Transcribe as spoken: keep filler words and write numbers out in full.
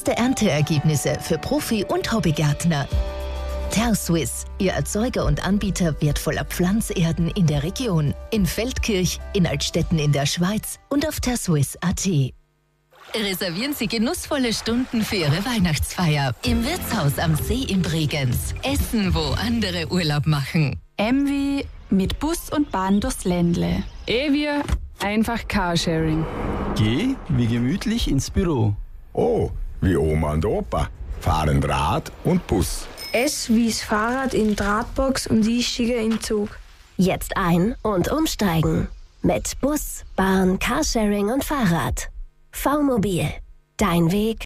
Beste Ernteergebnisse für Profi- und Hobbygärtner. TerSwiss, Ihr Erzeuger und Anbieter wertvoller Pflanzerden in der Region. In Feldkirch, in Altstetten in der Schweiz und auf terswiss punkt a t. Reservieren Sie genussvolle Stunden für Ihre Weihnachtsfeier. Im Wirtshaus am See in Bregenz. Essen, wo andere Urlaub machen. M wie mit Bus und Bahn durchs Ländle. E wie einfach Carsharing. G wie gemütlich ins Büro. O wie Oma und Opa. Fahren Rad und Bus. S wie das Fahrrad in Drahtbox und ich steige in den Zug. Jetzt ein- und umsteigen. Mit Bus, Bahn, Carsharing und Fahrrad. V-Mobil. Dein Weg,